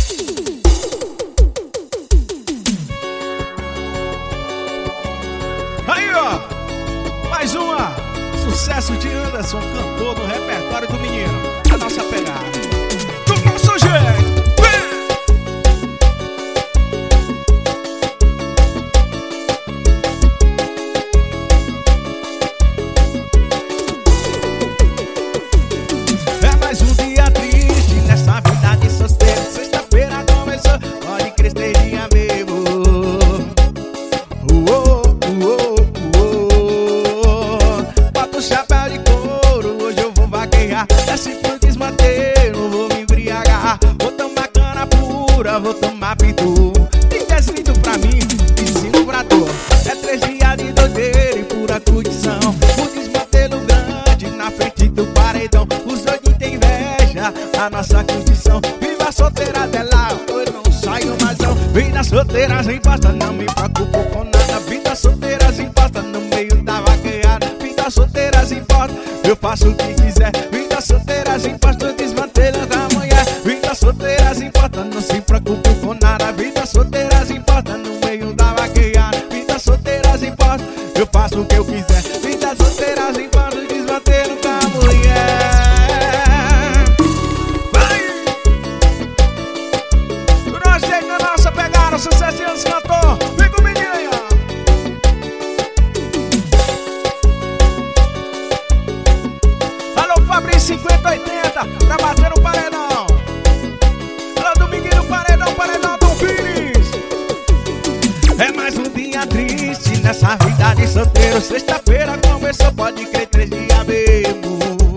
Aí, ó, mais uma. Sucesso de Anderson, cantor do repertório do menino. A nossa pegada do nosso jeito. É mais um dia triste nessa vida de solteiro. Sexta-feira começou, pode crer, dia mesmo. Bota o chapéu de couro, hoje eu vou vaquear. Desce pro desmanteiro, vou me embriagar. Vou tomar cana pura, vou tomar pitu. Tem 10 litros pra mim e 5 pra tu. É 3 dias de doideira e pura curtição. O desmantelo grande na frente do paredão. Os doidinhos têm inveja da nossa condição. Viva a solteira dela, eu não saio mais não. Vida solteiras em pasta, não me preocupo com nada. Vida solteiras em pasta, no meio da vaqueada. Vida solteiras em pasta, eu faço o que quiser. Vida solteiras em pasta, eu desmantelo da mulher. Vida solteiras em pasta, não se preocupe com nada. Vida solteiras em pasta, no meio da vaqueada. Vida solteiras em pasta, eu faço o que eu quiser. Vida solteiras em pasta, eu desmantelo da mulher. Nós temos na nossa pegada, sucesso de Anderson cantor. Vem com o menino aí, ó. Alô, Fabrício 5080, pra bater no paredão. Alô, Dominguinho, paredão, paredão do Pires. É mais um dia triste nessa vida de solteiro. Sexta-feira começou, pode crer, 3 dias mesmo.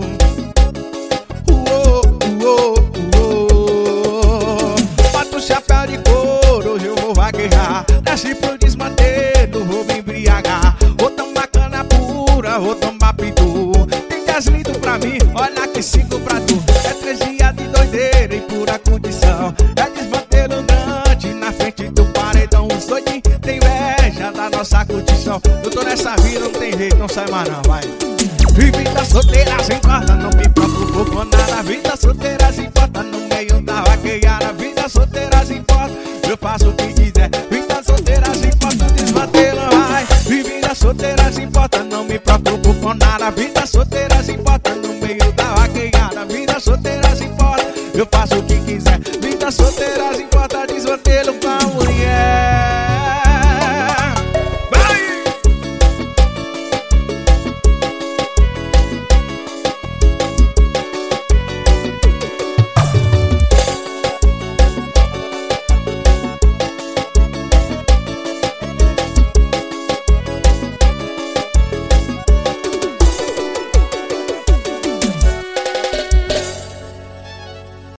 Bota o chapéu de couro, hoje eu vou vaquear. Desce pro desmantelo, vou me embriagar. Vou tomar cana pura, vou tomar pitu. Tem 10 litros pra mim, olha que 5 pra tu. É 3 dias de doideira e pura condição. É desmantelo grande na frente do paredão. Os doidinhos têm inveja da nossa curtição. Eu tô nessa vida, não tem jeito, não sai mais não, vai. E vida solteiras em pasta, não me preocupo com nada. Vida solteiras em pasta, no meio da vaqueada. Vida solteiras em pasta, eu faço o que quiser. Vida solteiras em pasta, desmantelo, vai. E vida solteiras em pasta, não me preocupo com nada. Vida solteiras em pasta, no meio da vaqueada. Vida solteiras em pasta, eu faço o que quiser. Vida solteiras